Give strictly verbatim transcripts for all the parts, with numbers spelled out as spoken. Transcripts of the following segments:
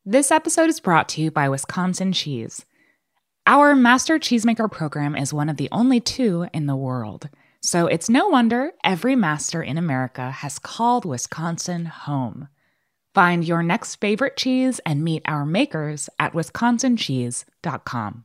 This episode is brought to you by Wisconsin Cheese. Our Master Cheesemaker program is one of the only two in the world, so it's no wonder every master in America has called Wisconsin home. Find your next favorite cheese and meet our makers at wisconsin cheese dot com.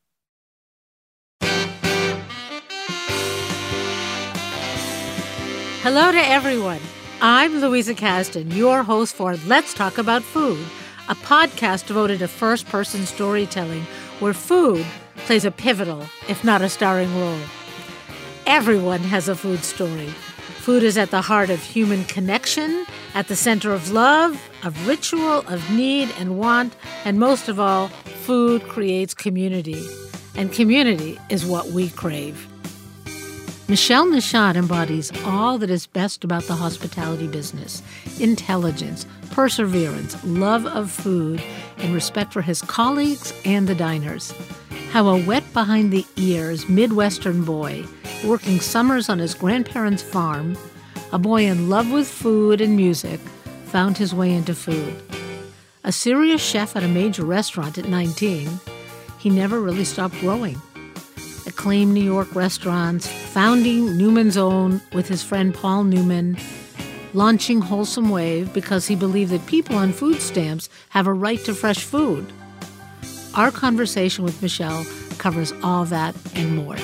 Hello to everyone. I'm Louisa Kasdan, your host for Let's Talk About Food, a podcast devoted to first-person storytelling where food plays a pivotal, if not a starring role. Everyone has a food story. Food is at the heart of human connection, at the center of love, of ritual, of need and want, and most of all, food creates community. And community is what we crave. Michelle Michaud embodies all that is best about the hospitality business: intelligence, perseverance, love of food, and respect for his colleagues and the diners. How a wet behind-the-ears Midwestern boy, working summers on his grandparents' farm, a boy in love with food and music, found his way into food. A serious chef at a major restaurant at nineteen, he never really stopped growing. Acclaimed New York restaurants, founding Newman's Own with his friend Paul Newman, launching Wholesome Wave because he believed that people on food stamps have a right to fresh food. Our conversation with Michelle covers all that and more.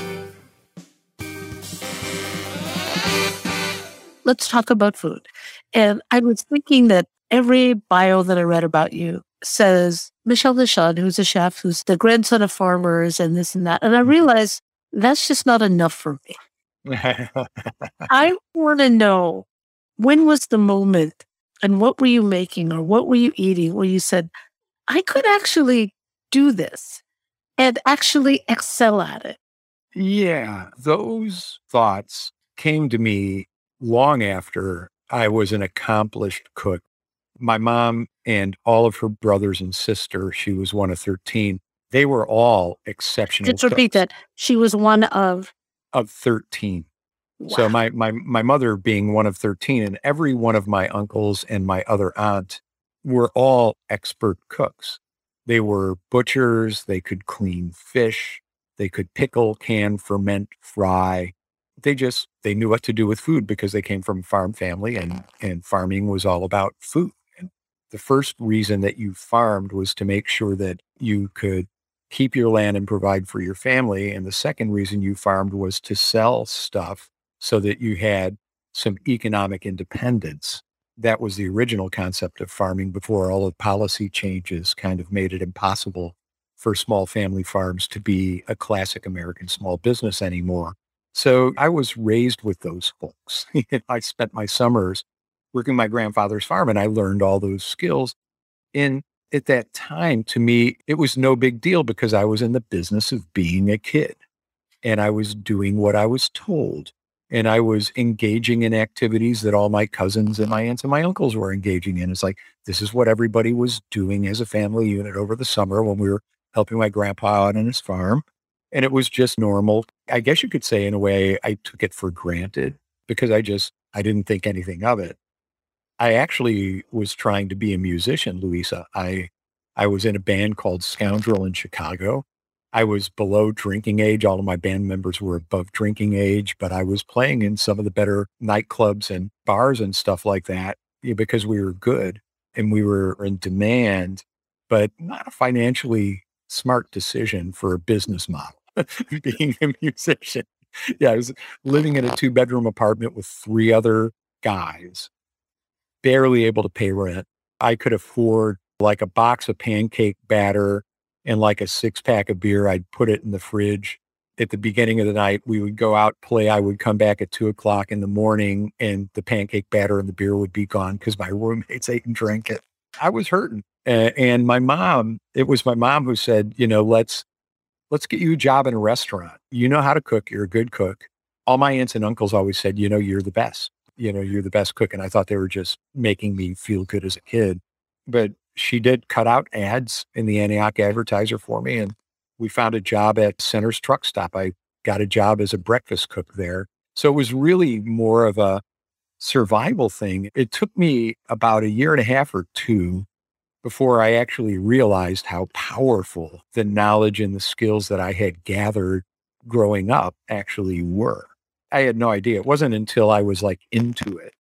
Let's talk about food. And I was thinking that every bio that I read about you says Michelle Michaud, who's a chef, who's the grandson of farmers and this and that. And I realized that's just not enough for me. I want to know, when was the moment and what were you making or what were you eating where you said, I could actually do this and actually excel at it? Yeah, those thoughts came to me long after I was an accomplished cook. My mom and all of her brothers and sisters, she was one of thirteen, they were all exceptional Just repeat cooks. that. She was one of? Of thirteen. Wow. So my, my, my mother being one of thirteen, and every one of my uncles and my other aunt were all expert cooks. They were butchers. They could clean fish. They could pickle, can, ferment, fry. They just, they knew what to do with food because they came from a farm family, and, and farming was all about food. And the first reason that you farmed was to make sure that you could keep your land and provide for your family. And the second reason you farmed was to sell stuff so that you had some economic independence. That was the original concept of farming before all the policy changes kind of made it impossible for small family farms to be a classic American small business anymore. So I was raised with those folks. I spent my summers working my grandfather's farm, and I learned all those skills. And at that time, to me, it was no big deal because I was in the business of being a kid, and I was doing what I was told. And I was engaging in activities that all my cousins and my aunts and my uncles were engaging in. It's like, this is what everybody was doing as a family unit over the summer when we were helping my grandpa out on his farm. And it was just normal. I guess you could say, in a way, I took it for granted because I just, I didn't think anything of it. I actually was trying to be a musician, Louisa. I, I was in a band called Scoundrel in Chicago. I was below drinking age. All of my band members were above drinking age, but I was playing in some of the better nightclubs and bars and stuff like that because we were good and we were in demand, but not a financially smart decision for a business model. Being a musician. Yeah, I was living in a two bedroom apartment with three other guys, barely able to pay rent. I could afford like a box of pancake batter and like a six pack of beer. I'd put it in the fridge. At the beginning of the night, we would go out, play. I would come back at two o'clock in the morning and the pancake batter and the beer would be gone because my roommates ate and drank it. I was hurting. Uh, and my mom, it was my mom who said, you know, let's, let's get you a job in a restaurant. You know how to cook. You're a good cook. All my aunts and uncles always said, you know, you're the best. You know, you're the best cook. And I thought they were just making me feel good as a kid. But she did cut out ads in the Antioch Advertiser for me. And we found a job at Center's Truck Stop. I got a job as a breakfast cook there. So it was really more of a survival thing. It took me about a year and a half or two before I actually realized how powerful the knowledge and the skills that I had gathered growing up actually were. I had no idea. It wasn't until I was like into it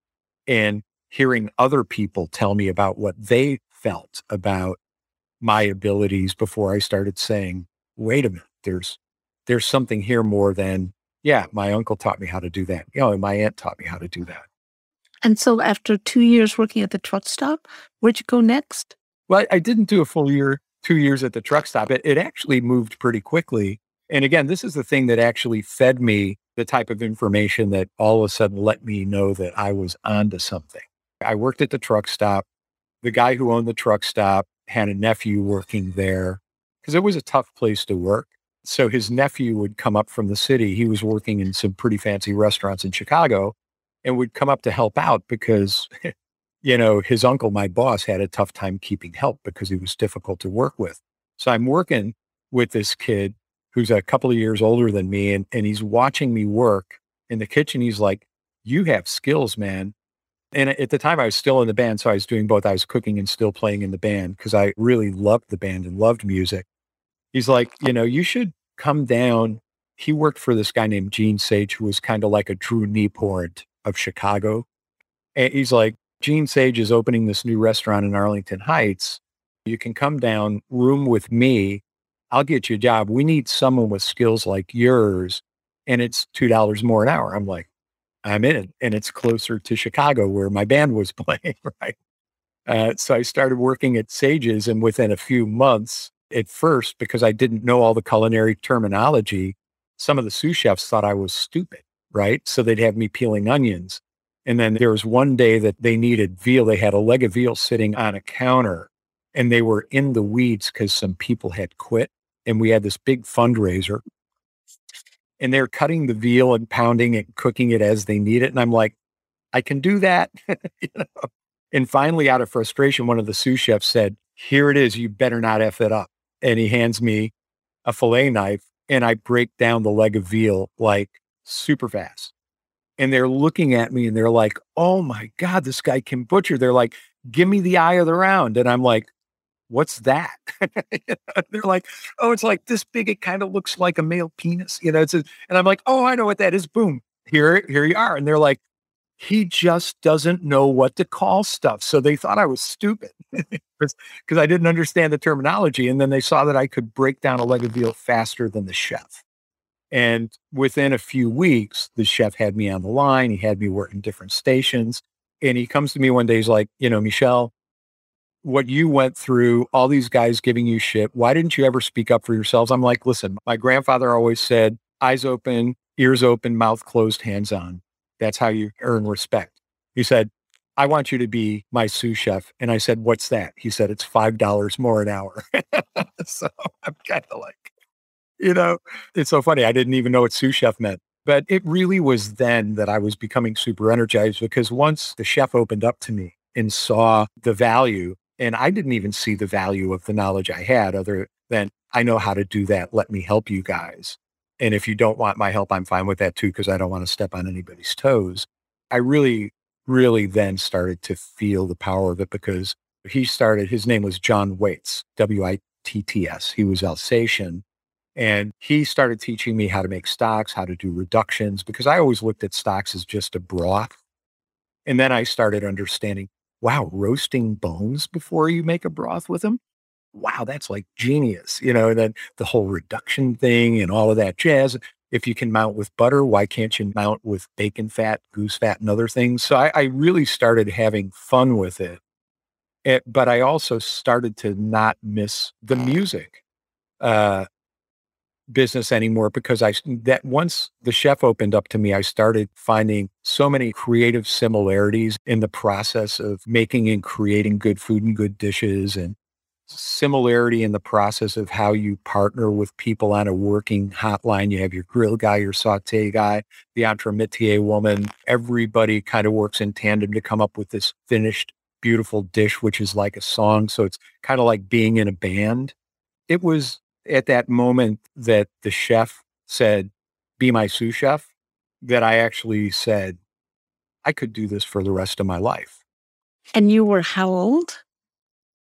and hearing other people tell me about what they felt about my abilities before I started saying, wait a minute, there's there's something here more than, yeah, my uncle taught me how to do that. You know, and my aunt taught me how to do that. And so after two years working at the truck stop, where'd you go next? Well, I didn't do a full year, two years at the truck stop. It, it actually moved pretty quickly. And again, this is the thing that actually fed me the type of information that all of a sudden let me know that I was onto something. I worked at the truck stop. The guy who owned the truck stop had a nephew working there because it was a tough place to work. So his nephew would come up from the city. He was working in some pretty fancy restaurants in Chicago and would come up to help out because, you know, his uncle, my boss, had a tough time keeping help because he was difficult to work with. So I'm working with this kid who's a couple of years older than me, and, and he's watching me work in the kitchen. He's like, you have skills, man. And at the time I was still in the band, so I was doing both. I was cooking and still playing in the band because I really loved the band and loved music. He's like, you know, you should come down. He worked for this guy named Gene Sage, who was kind of like a Drew Nieporent of Chicago. And he's like, Gene Sage is opening this new restaurant in Arlington Heights. You can come down, room with me. I'll get you a job. We need someone with skills like yours. And it's two dollars more an hour. I'm like, I'm in. And it's closer to Chicago where my band was playing, right? Uh, so I started working at Sage's, and within a few months, at first, because I didn't know all the culinary terminology, some of the sous chefs thought I was stupid, right? So they'd have me peeling onions. And then there was one day that they needed veal. They had a leg of veal sitting on a counter, and they were in the weeds because some people had quit. And we had this big fundraiser, and they're cutting the veal and pounding it, cooking it as they need it. And I'm like, I can do that. You know? And finally, out of frustration, one of the sous chefs said, here it is. You better not F it up. And he hands me a fillet knife, and I break down the leg of veal like super fast. And they're looking at me and they're like, oh my God, this guy can butcher. They're like, give me the eye of the round. And I'm like, what's that? They're like, oh, it's like this big. It kind of looks like a male penis. You know, it's a, and I'm like, oh, I know what that is. Boom. Here, here you are. And they're like, he just doesn't know what to call stuff. So they thought I was stupid because I didn't understand the terminology. And then they saw that I could break down a leg of veal faster than the chef. And within a few weeks, the chef had me on the line. He had me working different stations. And he comes to me one day, he's like, you know, Michel, what you went through, all these guys giving you shit, why didn't you ever speak up for yourselves? I'm like, listen, my grandfather always said, eyes open, ears open, mouth closed, hands on. That's how you earn respect. He said, I want you to be my sous chef. And I said, what's that? He said, it's five dollars more an hour. So I'm kind of like, you know, it's so funny. I didn't even know what sous chef meant. But it really was then that I was becoming super energized, because once the chef opened up to me and saw the value, and I didn't even see the value of the knowledge I had other than, I know how to do that. Let me help you guys. And if you don't want my help, I'm fine with that too, because I don't want to step on anybody's toes. I really, really then started to feel the power of it, because he started, his name was John Waits, W I T T S. He was Alsatian. And he started teaching me how to make stocks, how to do reductions, because I always looked at stocks as just a broth. And then I started understanding, wow, roasting bones before you make a broth with them? Wow, that's like genius, you know, and then the whole reduction thing and all of that jazz. If you can mount with butter, why can't you mount with bacon fat, goose fat, and other things? So I, I really started having fun with it. it. But I also started to not miss the music uh, business anymore, because I, that once the chef opened up to me, I started finding so many creative similarities in the process of making and creating good food and good dishes, and similarity in the process of how you partner with people on a working hotline. You have your grill guy, your saute guy, the entremetier woman. Everybody kind of works in tandem to come up with this finished, beautiful dish, which is like a song. So it's kind of like being in a band. It was at that moment that the chef said, be my sous chef, that I actually said, I could do this for the rest of my life. And you were how old?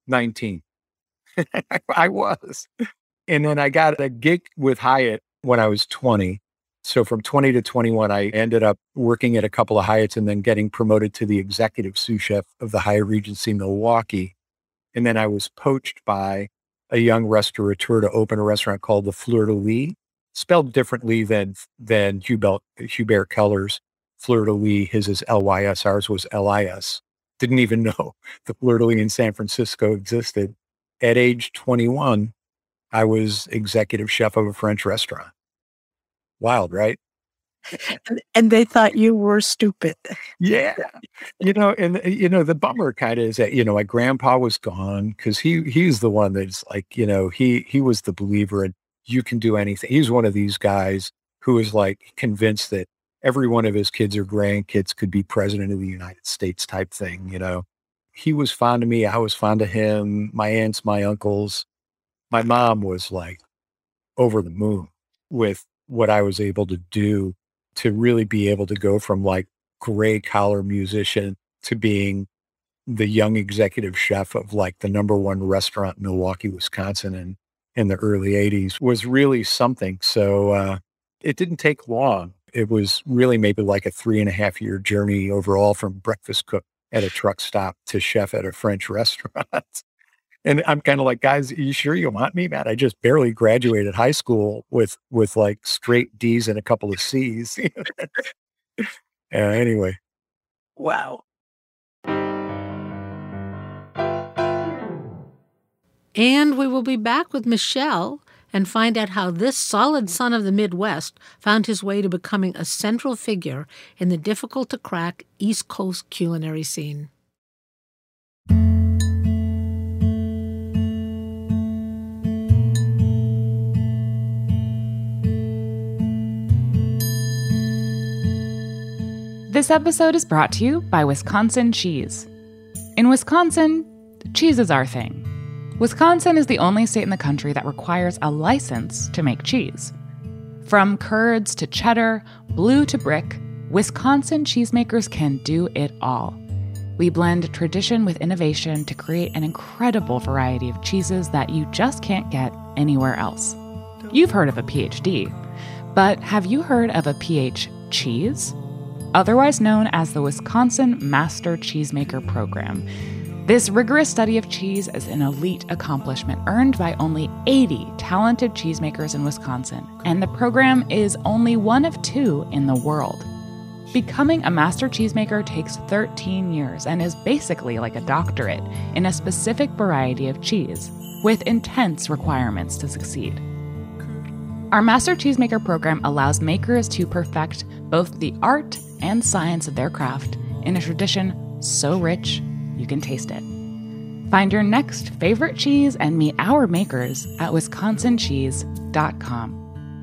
nineteen. I was. And then I got a gig with Hyatt when I was twenty. So from twenty to twenty-one, I ended up working at a couple of Hyatts and then getting promoted to the executive sous chef of the Hyatt Regency Milwaukee. And then I was poached by a young restaurateur to open a restaurant called the Fleur de Lis, spelled differently than than Hubert, Hubert Keller's Fleur de Lis. His is L Y S, ours was L I S. Didn't even know the Fleur de Lis in San Francisco existed. At age twenty-one, I was executive chef of a French restaurant. Wild, right? And, and they thought you were stupid. Yeah. You know, and, you know, the bummer kind of is that, you know, my grandpa was gone because he he's the one that's like, you know, he he was the believer in you can do anything. He's one of these guys who was like convinced that every one of his kids or grandkids could be president of the United States type thing, you know. He was fond of me. I was fond of him. My aunts, my uncles. My mom was like over the moon with what I was able to do to really be able to go from like gray collar musician to being the young executive chef of like the number one restaurant in Milwaukee, Wisconsin in, in the early eighties was really something. So uh, it didn't take long. It was really maybe like a three and a half year journey overall from breakfast cook at a truck stop to chef at a French restaurant. And I'm kind of like, guys, are you sure you want me, man? I just barely graduated high school with with like straight D's and a couple of C's. uh, anyway. Wow. And we will be back with Michelle and find out how this solid son of the Midwest found his way to becoming a central figure in the difficult-to-crack East Coast culinary scene. This episode is brought to you by Wisconsin Cheese. In Wisconsin, cheese is our thing. Wisconsin is the only state in the country that requires a license to make cheese. From curds to cheddar, blue to brick, Wisconsin cheesemakers can do it all. We blend tradition with innovation to create an incredible variety of cheeses that you just can't get anywhere else. You've heard of a P H D, but have you heard of a P H cheese? Otherwise known as the Wisconsin Master Cheesemaker Program. This rigorous study of cheese is an elite accomplishment earned by only eighty talented cheesemakers in Wisconsin, and the program is only one of two in the world. Becoming a master cheesemaker takes thirteen years and is basically like a doctorate in a specific variety of cheese, with intense requirements to succeed. Our Master Cheesemaker program allows makers to perfect both the art and science of their craft in a tradition so rich you can taste it. Find your next favorite cheese and meet our makers at wisconsin cheese dot com.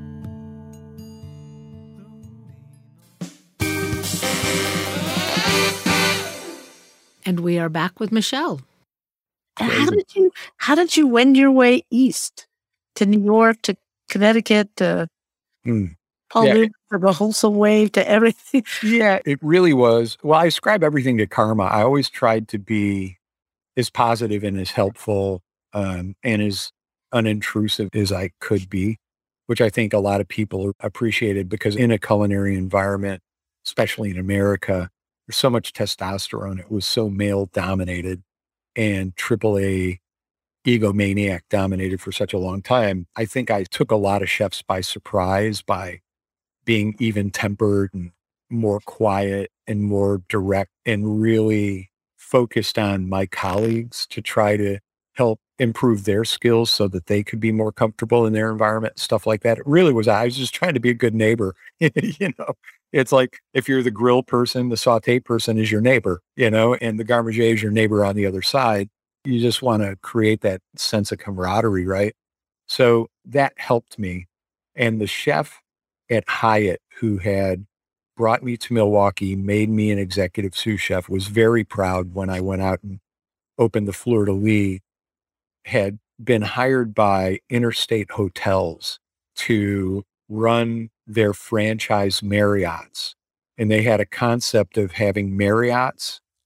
And we are back with Michelle. And how did you how did you wend your way east to New York, to Connecticut, to Mm. Paul Yeah. Newman, to the Wholesome Wave, to everything? Yeah, it really was. Well, I ascribe everything to karma. I always tried to be as positive and as helpful um, and as unintrusive as I could be, which I think a lot of people appreciated because in a culinary environment, especially in America, there's so much testosterone. It was so male dominated and triple A egomaniac dominated for such a long time. I think I took a lot of chefs by surprise by being even tempered and more quiet and more direct and really focused on my colleagues to try to help improve their skills so that they could be more comfortable in their environment, stuff like that. It really was, I was just trying to be a good neighbor. You know, it's like if you're the grill person, the saute person is your neighbor, you know, and the garde is your neighbor on the other side. You just want to create that sense of camaraderie, right? So that helped me. And the chef at Hyatt, who had brought me to Milwaukee, made me an executive sous chef, was very proud when I went out and opened the Fleur de Lis, had been hired by Interstate Hotels to run their franchise Marriotts. And they had a concept of having Marriotts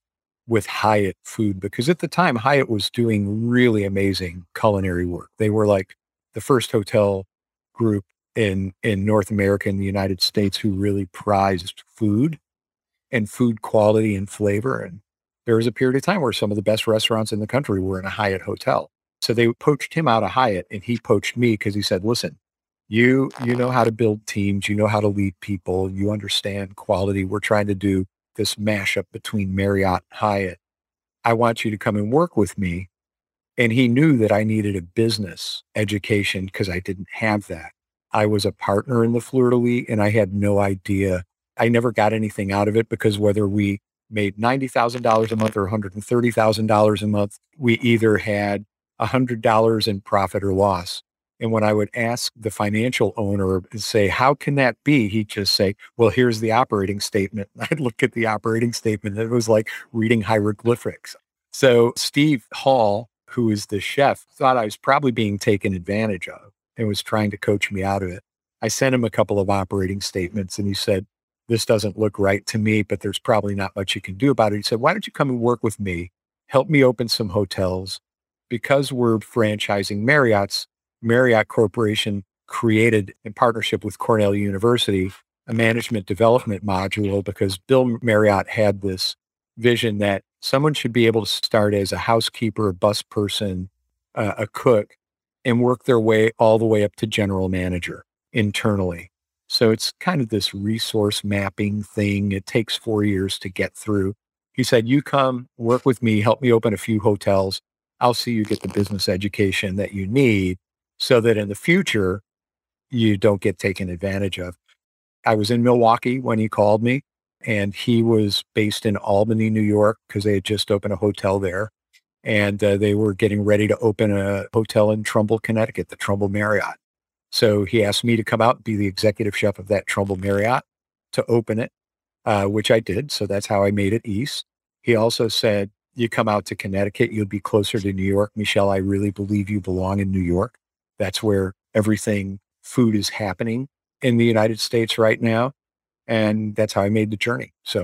with Hyatt food, because at the time Hyatt was doing really amazing culinary work. They were like the first hotel group in in North America and the United States who really prized food and food quality and flavor. And there was a period of time where some of the best restaurants in the country were in a Hyatt hotel. So they poached him out of Hyatt and he poached me because he said, listen, you you know how to build teams, you know how to lead people, you understand quality. We're trying to do this mashup between Marriott and Hyatt. I want you to come and work with me. And he knew that I needed a business education because I didn't have that. I was a partner in the Fleur-de-Lis and I had no idea. I never got anything out of it because whether we made ninety thousand dollars a month or one hundred thirty thousand dollars a month, we either had one hundred dollars in profit or loss. And when I would ask the financial owner and say, how can that be? He'd just say, well, here's the operating statement. I'd look at the operating statement. And it was like reading hieroglyphics. So Steve Hall, who is the chef, thought I was probably being taken advantage of and was trying to coach me out of it. I sent him a couple of operating statements and he said, this doesn't look right to me, but there's probably not much you can do about it. He said, why don't you come and work with me? Help me open some hotels. Because we're franchising Marriott's, Marriott Corporation created, in partnership with Cornell University, a management development module because Bill Marriott had this vision that someone should be able to start as a housekeeper, a bus person, uh, a cook, and work their way all the way up to general manager internally. So it's kind of this resource mapping thing. It takes four years to get through. He said, you come work with me, help me open a few hotels. I'll see you get the business education that you need so that in the future, you don't get taken advantage of. I was in Milwaukee when he called me, and he was based in Albany, New York, because they had just opened a hotel there. And uh, they were getting ready to open a hotel in Trumbull, Connecticut, the Trumbull Marriott. So he asked me to come out and be the executive chef of that Trumbull Marriott to open it, uh, which I did. So that's how I made it east. He also said, you come out to Connecticut, you'll be closer to New York. Michelle, I really believe you belong in New York. That's where everything food is happening in the United States right now. And that's how I made the journey. So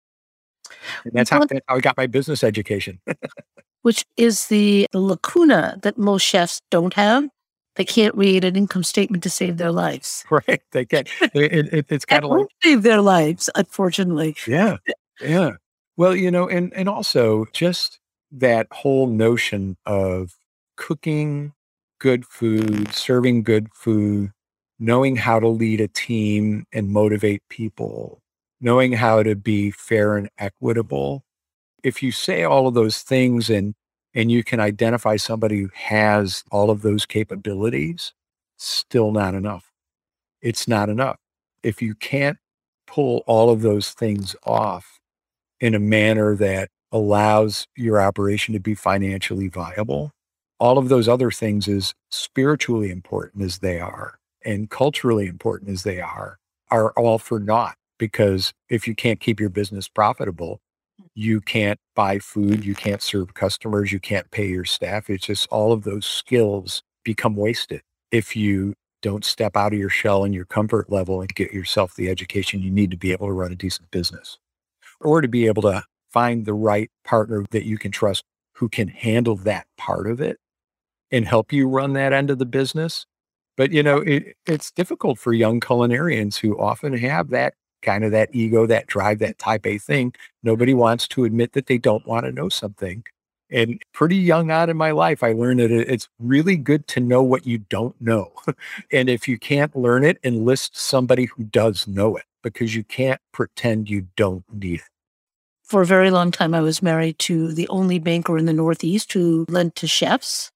and that's, how, that's how I got my business education. Which is the, the lacuna that most chefs don't have. They can't read an income statement to save their lives. Right. They can't. It, it, it's kind of like save their lives, unfortunately. Yeah. Yeah. Well, you know, and, and also just that whole notion of cooking good food, serving good food, knowing how to lead a team and motivate people, knowing how to be fair and equitable. If you say all of those things and and you can identify somebody who has all of those capabilities, still not enough. It's not enough. If you can't pull all of those things off in a manner that allows your operation to be financially viable, all of those other things, as spiritually important as they are and culturally important as they are, are all for naught. Because if you can't keep your business profitable, you can't buy food, you can't serve customers, you can't pay your staff. It's just all of those skills become wasted if you don't step out of your shell and your comfort level and get yourself the education you need to be able to run a decent business, or to be able to find the right partner that you can trust who can handle that part of it and help you run that end of the business. But, you know, it, it's difficult for young culinarians who often have that kind of that ego, that drive, that type A thing. Nobody wants to admit that they don't want to know something. And pretty young on in my life, I learned that it's really good to know what you don't know. And if you can't learn it, enlist somebody who does know it, because you can't pretend you don't need it. For a very long time, I was married to the only banker in the Northeast who lent to chefs.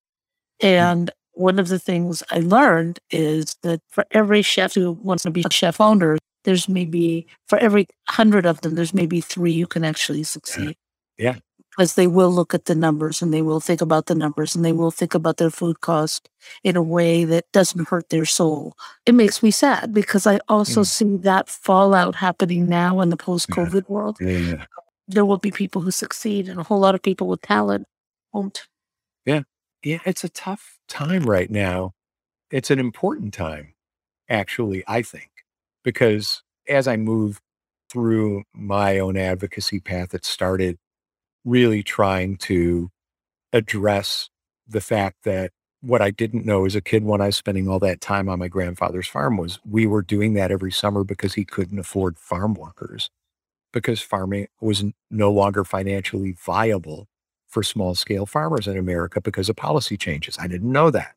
And mm-hmm. one of the things I learned is that for every chef who wants to be a chef owner, there's maybe, for every hundred of them, there's maybe three who can actually succeed. Yeah. Because they will look at the numbers and they will think about the numbers and they will think about their food cost in a way that doesn't hurt their soul. It makes me sad because I also mm. see that fallout happening now in the post-COVID yeah. world. Yeah. There will be people who succeed and a whole lot of people with talent won't. Yeah. Yeah. It's a tough time right now. It's an important time, actually, I think. Because as I move through my own advocacy path, it started really trying to address the fact that what I didn't know as a kid when I was spending all that time on my grandfather's farm was we were doing that every summer because he couldn't afford farm workers, because farming was n- no longer financially viable for small scale farmers in America because of policy changes. I didn't know that.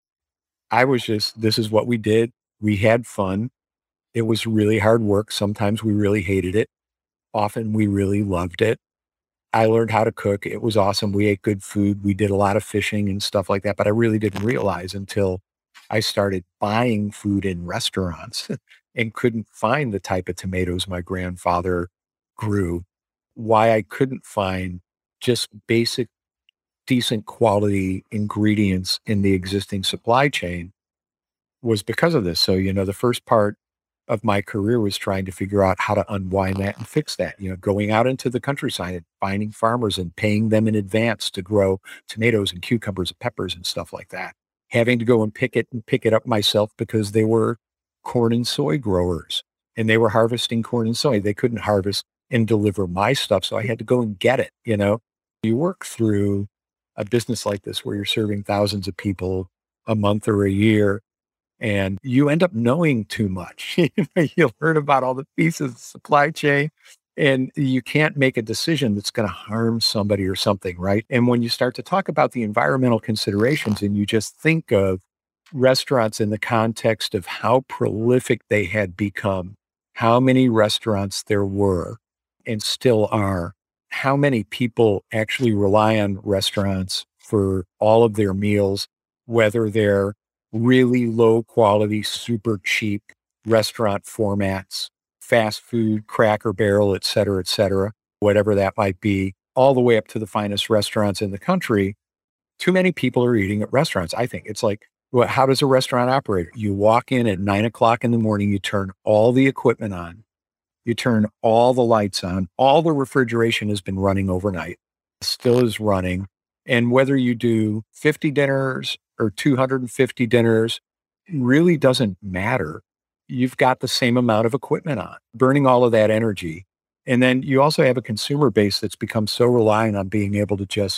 I was just, this is what we did. We had fun. It was really hard work. Sometimes we really hated it. Often we really loved it. I learned how to cook. It was awesome. We ate good food. We did a lot of fishing and stuff like that. But I really didn't realize until I started buying food in restaurants and couldn't find the type of tomatoes my grandfather grew, why I couldn't find just basic, decent quality ingredients in the existing supply chain was because of this. So, you know, the first part of my career was trying to figure out how to unwind that and fix that, you know, going out into the countryside and finding farmers and paying them in advance to grow tomatoes and cucumbers and peppers and stuff like that. Having to go and pick it and pick it up myself because they were corn and soy growers and they were harvesting corn and soy. They couldn't harvest and deliver my stuff. So I had to go and get it. You know, you work through a business like this where you're serving thousands of people a month or a year, and you end up knowing too much. You learn about all the pieces of the supply chain, and you can't make a decision that's going to harm somebody or something, right? And when you start to talk about the environmental considerations and you just think of restaurants in the context of how prolific they had become, how many restaurants there were and still are, how many people actually rely on restaurants for all of their meals, whether they're really low quality, super cheap restaurant formats, fast food, Cracker Barrel, et cetera, et cetera, whatever that might be, all the way up to the finest restaurants in the country. Too many people are eating at restaurants. I think it's like, well, how does a restaurant operate? You walk in at nine o'clock in the morning, you turn all the equipment on, you turn all the lights on, all the refrigeration has been running overnight, still is running. And whether you do fifty dinners or two hundred fifty dinners really doesn't matter. You've got the same amount of equipment on, burning all of that energy. And then you also have a consumer base that's become so reliant on being able to just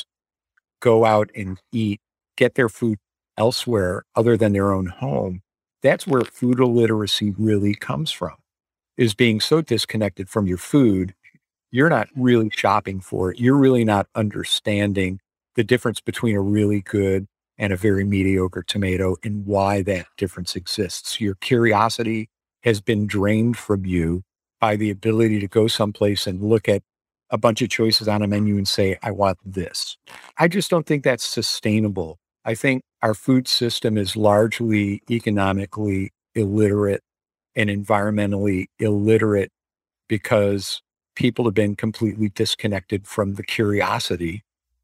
go out and eat, get their food elsewhere other than their own home. That's where food illiteracy really comes from, is being so disconnected from your food. You're not really shopping for it. You're really not understanding the difference between a really good and a very mediocre tomato and why that difference exists. Your curiosity has been drained from you by the ability to go someplace and look at a bunch of choices on a menu and say, I want this. I just don't think that's sustainable. I think our food system is largely economically illiterate and environmentally illiterate because people have been completely disconnected from the curiosity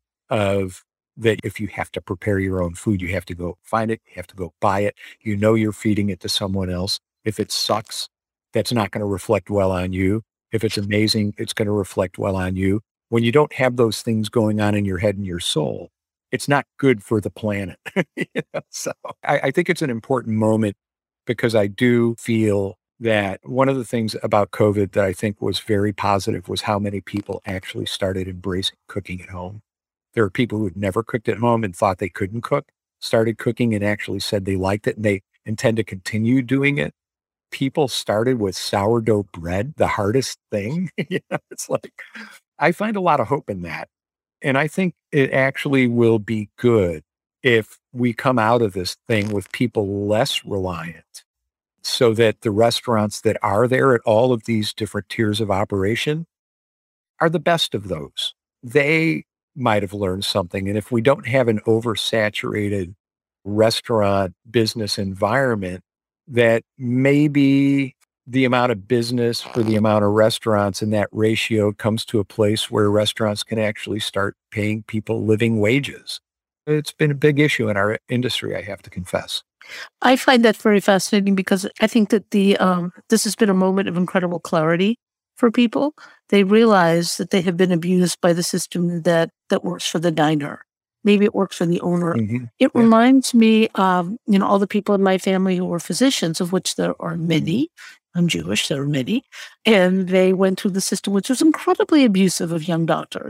of that if you have to prepare your own food, you have to go find it, you have to go buy it. You know you're feeding it to someone else. If it sucks, that's not going to reflect well on you. If it's amazing, it's going to reflect well on you. When you don't have those things going on in your head and your soul, it's not good for the planet. You know? So I, I think it's an important moment because I do feel that one of the things about COVID that I think was very positive was how many people actually started embracing cooking at home. There are people who had never cooked at home and thought they couldn't cook, started cooking and actually said they liked it and they intend to continue doing it. People started with sourdough bread, the hardest thing. You know, it's like, I find a lot of hope in that. And I think it actually will be good if we come out of this thing with people less reliant so that the restaurants that are there at all of these different tiers of operation are the best of those. They might have learned something. And if we don't have an oversaturated restaurant business environment, that maybe the amount of business for the amount of restaurants and that ratio comes to a place where restaurants can actually start paying people living wages. It's been a big issue in our industry, I have to confess. I find that very fascinating because I think that the um, this has been a moment of incredible clarity for people. They realize that they have been abused by the system that that works for the diner. Maybe it works for the owner. Mm-hmm. It Yeah. reminds me of, you know, all the people in my family who were physicians, of which there are many. I'm Jewish, there are many. And they went through the system, which was incredibly abusive of young doctors.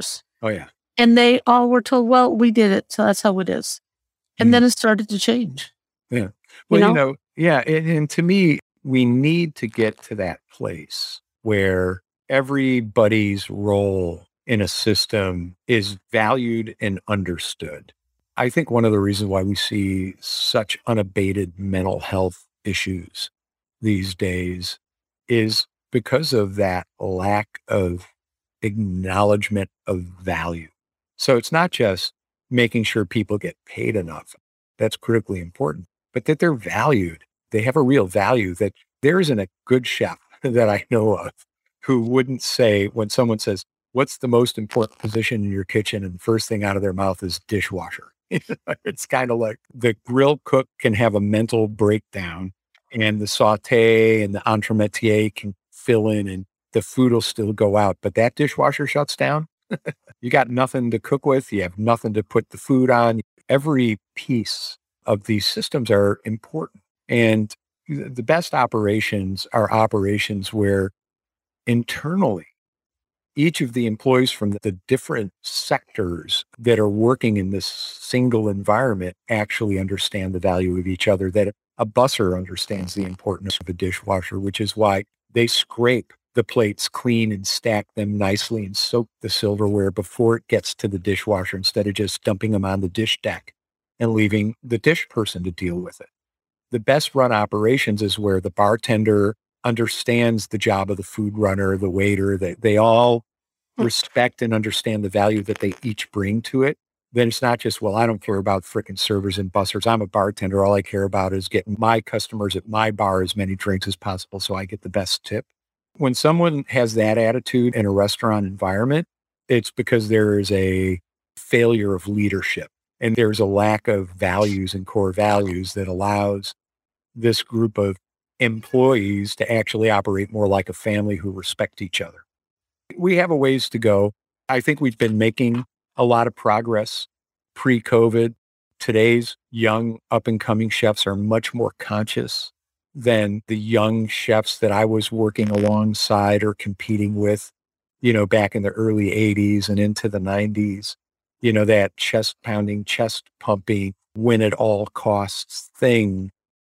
Oh, yeah. And they all were told, well, we did it, so that's how it is. And Mm. then it started to change. Yeah. Well, You you know? know, yeah. And, and to me, we need to get to that place where everybody's role in a system is valued and understood. I think one of the reasons why we see such unabated mental health issues these days is because of that lack of acknowledgement of value. So it's not just making sure people get paid enough. That's critically important, but that they're valued. They have a real value, that there isn't a good chef that I know of who wouldn't say, when someone says, what's the most important position in your kitchen? And the first thing out of their mouth is dishwasher. It's kind of like the grill cook can have a mental breakdown and the saute and the entremetier can fill in and the food will still go out, but that dishwasher shuts down. You got nothing to cook with. You have nothing to put the food on. Every piece of these systems are important. And the best operations are operations where internally, each of the employees from the different sectors that are working in this single environment actually understand the value of each other, that a busser understands the importance of a dishwasher, which is why they scrape the plates clean and stack them nicely and soak the silverware before it gets to the dishwasher instead of just dumping them on the dish deck and leaving the dish person to deal with it. The best run operations is where the bartender understands the job of the food runner, the waiter, that they all respect and understand the value that they each bring to it. Then it's not just, well, I don't care about frickin' servers and bussers. I'm a bartender. All I care about is getting my customers at my bar as many drinks as possible so I get the best tip. When someone has that attitude in a restaurant environment, it's because there is a failure of leadership and there's a lack of values and core values that allows this group of employees to actually operate more like a family who respect each other. We have a ways to go. I think we've been making a lot of progress pre-COVID. Today's young up-and-coming chefs are much more conscious than the young chefs that I was working alongside or competing with, you know, back in the early eighties and into the nineties. You know, that chest pounding, chest pumping, win at all costs thing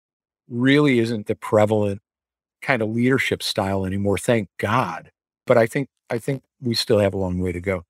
really isn't the prevalent kind of leadership style anymore, thank God. But I think I think we still have a long way to go.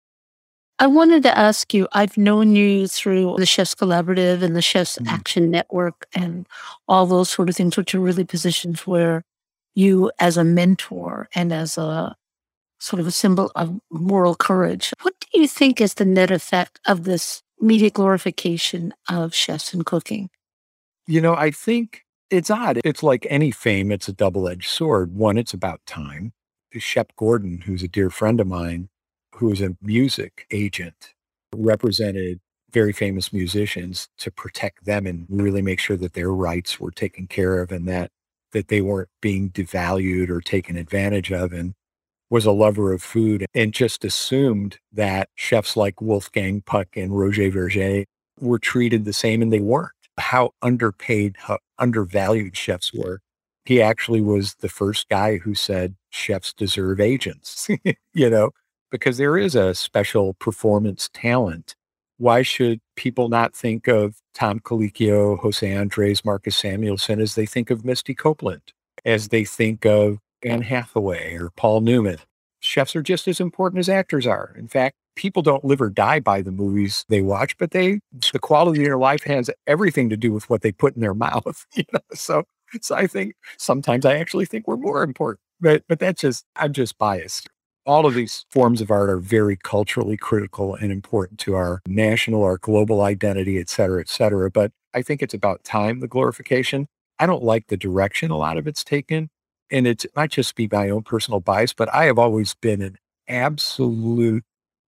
I wanted to ask you, I've known you through the Chefs Collaborative and the Chefs Mm. Action Network and all those sort of things, which are really positions where you as a mentor and as a sort of a symbol of moral courage. What do you think is the net effect of this media glorification of chefs and cooking? You know, I think it's odd. It's like any fame, it's a double-edged sword. One, it's about time. Shep Gordon, who's a dear friend of mine, who is a music agent, represented very famous musicians to protect them and really make sure that their rights were taken care of and that that they weren't being devalued or taken advantage of, and was a lover of food and just assumed that chefs like Wolfgang Puck and Roger Verger were treated the same, and they weren't. How underpaid, how undervalued chefs were. He actually was the first guy who said chefs deserve agents, you know, because there is a special performance talent. Why should people not think of Tom Colicchio, Jose Andres, Marcus Samuelson as they think of Misty Copeland, as they think of Anne Hathaway or Paul Newman? Chefs are just as important as actors are. In fact, people don't live or die by the movies they watch, but they, the quality of their life has everything to do with what they put in their mouth. You know? So, so I think sometimes I actually think we're more important, but, but that's just, I'm just biased. All of these forms of art are very culturally critical and important to our national, our global identity, et cetera, et cetera. But I think it's about time, the glorification. I don't like the direction a lot of it's taken. And it might just be my own personal bias, but I have always been an absolute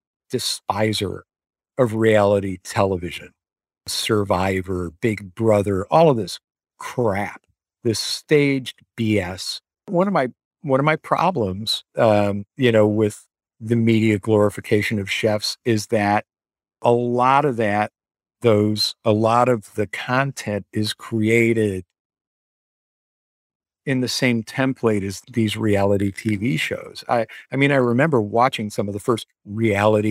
despiser of reality television, Survivor, Big Brother, all of this crap, this staged B S. One of my one of my problems, um, you know, with the media glorification of chefs is that a lot of that, those, a lot of the content is created in the same template as these reality T V shows. I, I mean, I remember watching some of the first reality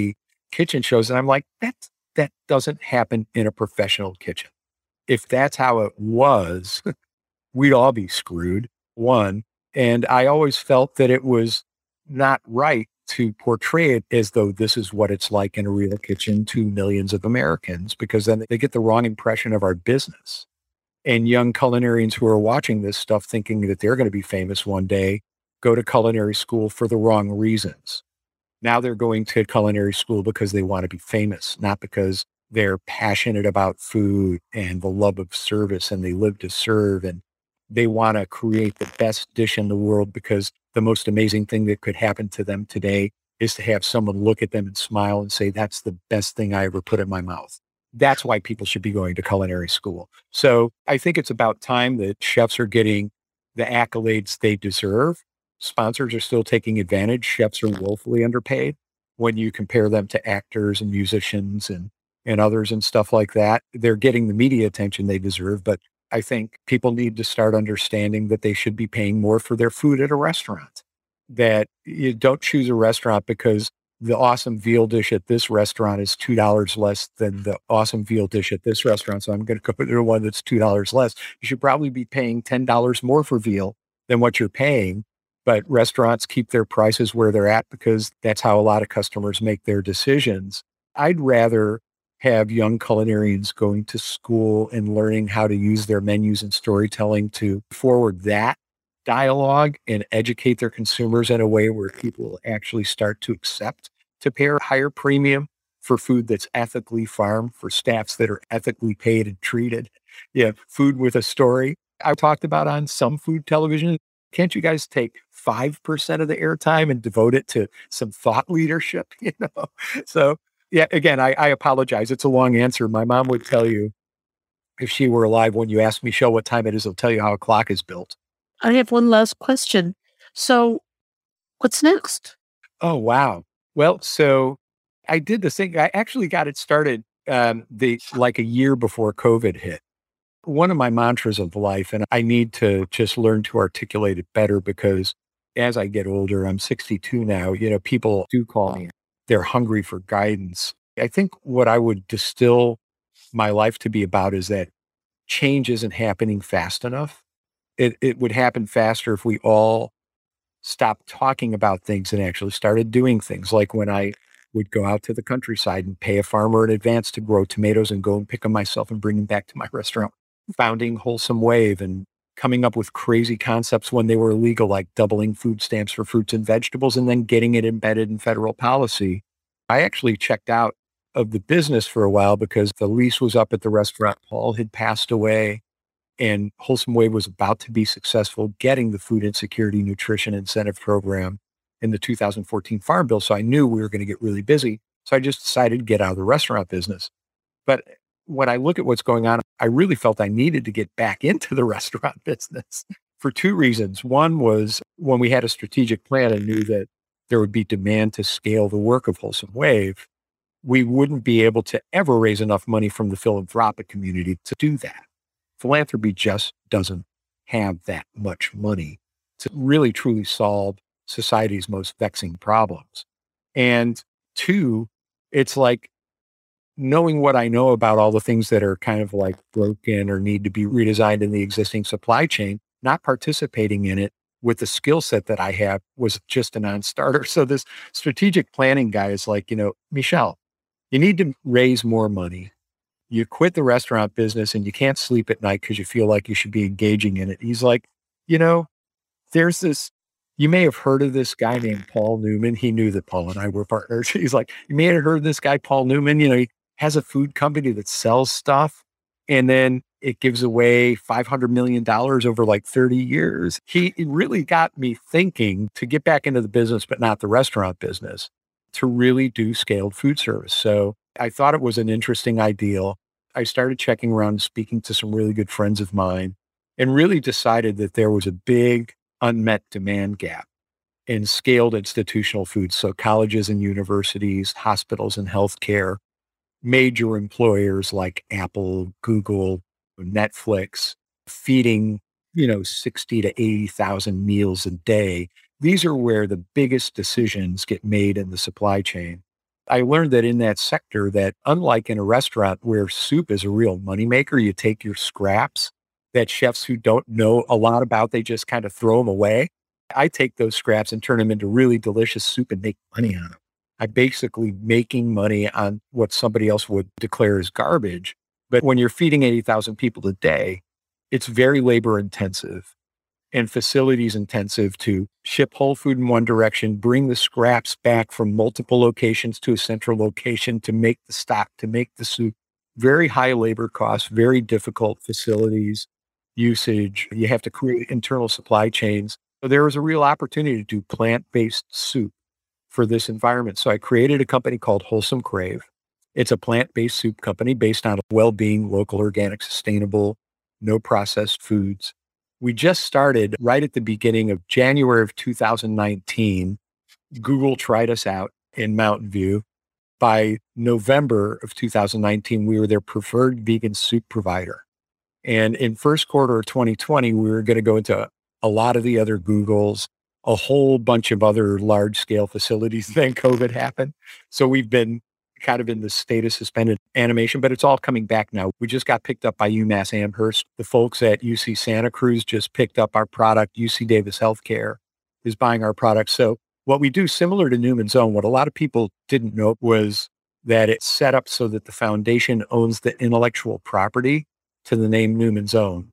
kitchen shows. And I'm like, that, that doesn't happen in a professional kitchen. If that's how it was, we'd all be screwed, one. And I always felt that it was not right to portray it as though this is what it's like in a real kitchen to millions of Americans, because then they get the wrong impression of our business. And young culinarians who are watching this stuff thinking that they're going to be famous one day go to culinary school for the wrong reasons. Now they're going to culinary school because they want to be famous, not because they're passionate about food and the love of service and they live to serve and they want to create the best dish in the world, because the most amazing thing that could happen to them today is to have someone look at them and smile and say, that's the best thing I ever put in my mouth. That's why people should be going to culinary school. So I think it's about time that chefs are getting the accolades they deserve. Sponsors are still taking advantage. Chefs are woefully underpaid when you compare them to actors and musicians and, and others and stuff like that. They're getting the media attention they deserve, but I think people need to start understanding that they should be paying more for their food at a restaurant. That you don't choose a restaurant because the awesome veal dish at this restaurant is two dollars less than the awesome veal dish at this restaurant. So I'm going to go to the one that's two dollars less. You should probably be paying ten dollars more for veal than what you're paying. But restaurants keep their prices where they're at because that's how a lot of customers make their decisions. I'd rather have young culinarians going to school and learning how to use their menus and storytelling to forward that dialogue and educate their consumers in a way where people will actually start to accept to pay a higher premium for food that's ethically farmed, for staffs that are ethically paid and treated. Yeah, food with a story. I talked about on some food television. Can't you guys take five percent of the airtime and devote it to some thought leadership? You know, so yeah, again, I, I apologize. It's a long answer. My mom would tell you, if she were alive, when you ask Michelle what time it is, I'll tell you how a clock is built. I have one last question. So what's next? Oh, wow. Well, so I did this thing. I actually got it started um, the like a year before COVID hit. One of my mantras of life, and I need to just learn to articulate it better because as I get older, I'm sixty-two now, you know, people do call me. They're hungry for guidance. I think what I would distill my life to be about is that change isn't happening fast enough. It, it would happen faster if we all stopped talking about things and actually started doing things. Like when I would go out to the countryside and pay a farmer in advance to grow tomatoes and go and pick them myself and bring them back to my restaurant. Founding Wholesome Wave and coming up with crazy concepts when they were illegal, like doubling food stamps for fruits and vegetables and then getting it embedded in federal policy. I actually checked out of the business for a while because the lease was up at the restaurant. Paul had passed away and Wholesome Wave was about to be successful getting the Food Insecurity Nutrition Incentive Program in the two thousand fourteen Farm Bill. So I knew we were going to get really busy. So I just decided to get out of the restaurant business. But when I look at what's going on, I really felt I needed to get back into the restaurant business for two reasons. One was when we had a strategic plan and knew that there would be demand to scale the work of Wholesome Wave, we wouldn't be able to ever raise enough money from the philanthropic community to do that. Philanthropy just doesn't have that much money to really truly solve society's most vexing problems. And two, it's like knowing what I know about all the things that are kind of like broken or need to be redesigned in the existing supply chain, not participating in it with the skill set that I have was just a non-starter. So this strategic planning guy is like, you know, Michelle, you need to raise more money. You quit the restaurant business and you can't sleep at night because you feel like you should be engaging in it. He's like, you know, there's this, you may have heard of this guy named Paul Newman. He knew that Paul and I were partners. He's like, you may have heard of this guy, Paul Newman. You know, he has a food company that sells stuff and then it gives away five hundred million dollars over like thirty years. He it really got me thinking to get back into the business, but not the restaurant business, to really do scaled food service. So I thought it was an interesting idea. I started checking around and speaking to some really good friends of mine and really decided that there was a big unmet demand gap in scaled institutional foods. So colleges and universities, hospitals and healthcare, major employers like Apple, Google, Netflix, feeding, you know, sixty to eighty thousand meals a day. These are where the biggest decisions get made in the supply chain. I learned that in that sector, that unlike in a restaurant where soup is a real moneymaker, you take your scraps that chefs who don't know a lot about, they just kind of throw them away. I take those scraps and turn them into really delicious soup and make money on them. I'm basically making money on what somebody else would declare as garbage. But when you're feeding eighty thousand people a day, it's very labor intensive and facilities intensive to ship whole food in one direction, bring the scraps back from multiple locations to a central location to make the stock, to make the soup. Very high labor costs, very difficult facilities usage. You have to create internal supply chains. So there was a real opportunity to do plant-based soup for this environment. So I created a company called Wholesome Crave. It's a plant-based soup company based on well-being, local, organic, sustainable, no processed foods. We just started right at the beginning of January of two thousand nineteen. Google tried us out in Mountain View. By November of two thousand nineteen, we were their preferred vegan soup provider. And in first quarter of twenty twenty, we were going to go into a lot of the other Googles, a whole bunch of other large scale facilities. Then COVID happened. So we've been kind of in the state of suspended animation, but it's all coming back now. We just got picked up by UMass Amherst. The folks at U C Santa Cruz just picked up our product. U C Davis Healthcare is buying our product. So what we do, similar to Newman's Own, what a lot of people didn't know was that it's set up so that the foundation owns the intellectual property to the name Newman's Own.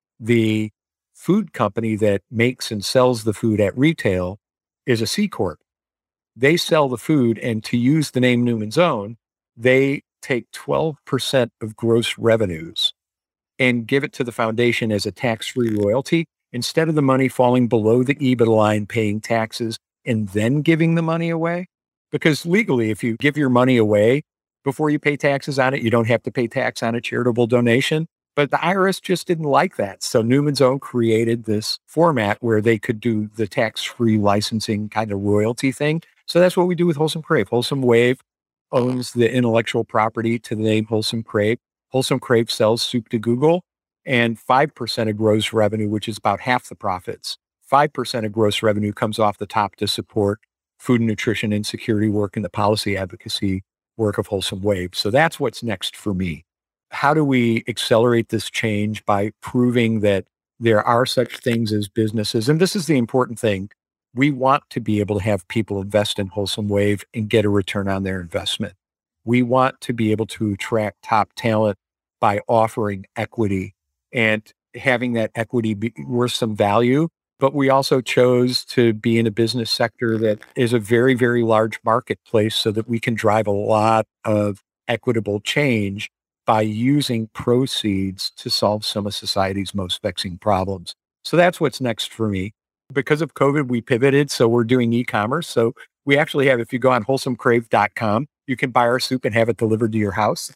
The food company that makes and sells the food at retail is a C Corp. They sell the food, and to use the name Newman's Own, they take twelve percent of gross revenues and give it to the foundation as a tax-free royalty, instead of the money falling below the EBITDA line, paying taxes, and then giving the money away. Because legally, if you give your money away before you pay taxes on it, you don't have to pay tax on a charitable donation. But the I R S just didn't like that. So Newman's Own created this format where they could do the tax-free licensing kind of royalty thing. So that's what we do with Wholesome Crave. Wholesome Wave owns the intellectual property to the name Wholesome Crave. Wholesome Crave sells soup to Google, and five percent of gross revenue, which is about half the profits, five percent of gross revenue comes off the top to support food and nutrition insecurity work and the policy advocacy work of Wholesome Wave. So that's what's next for me. How do we accelerate this change? By proving that there are such things as businesses. And this is the important thing. We want to be able to have people invest in Wholesome Wave and get a return on their investment. We want to be able to attract top talent by offering equity and having that equity be worth some value. But we also chose to be in a business sector that is a very, very large marketplace so that we can drive a lot of equitable change by using proceeds to solve some of society's most vexing problems. So that's what's next for me. Because of COVID, we pivoted, so we're doing e-commerce. So we actually have, if you go on wholesome crave dot com, you can buy our soup and have it delivered to your house.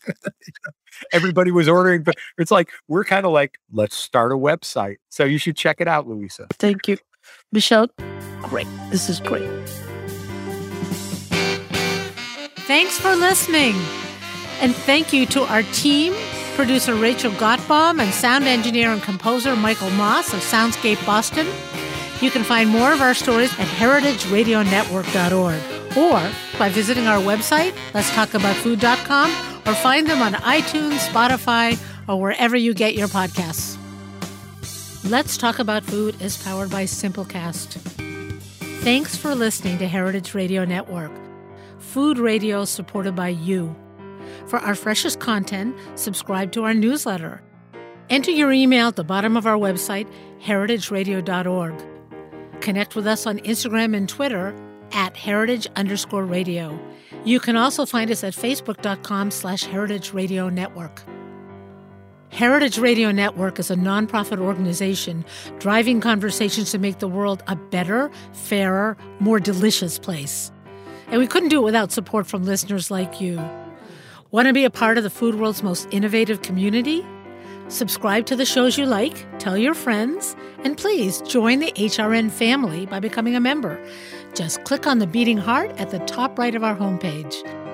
Everybody was ordering, but it's like, we're kind of like, let's start a website. So you should check it out, Louisa. Thank you. Michelle, great. This is great. Thanks for listening. And thank you to our team, producer Rachel Gottbaum and sound engineer and composer Michael Moss of Soundscape Boston. You can find more of our stories at heritage radio network dot org or by visiting our website, lets talk about food dot com, or find them on iTunes, Spotify, or wherever you get your podcasts. Let's Talk About Food is powered by Simplecast. Thanks for listening to Heritage Radio Network, food radio supported by you. For our freshest content, subscribe to our newsletter. Enter your email at the bottom of our website, heritage radio dot org. Connect with us on Instagram and Twitter at heritage underscore radio. You can also find us at facebook.com slash heritage radio network. Heritage Radio Network is a nonprofit organization driving conversations to make the world a better, fairer, more delicious place. And we couldn't do it without support from listeners like you. Want to be a part of the food world's most innovative community? Subscribe to the shows you like, tell your friends, and please join the H R N family by becoming a member. Just click on the beating heart at the top right of our homepage.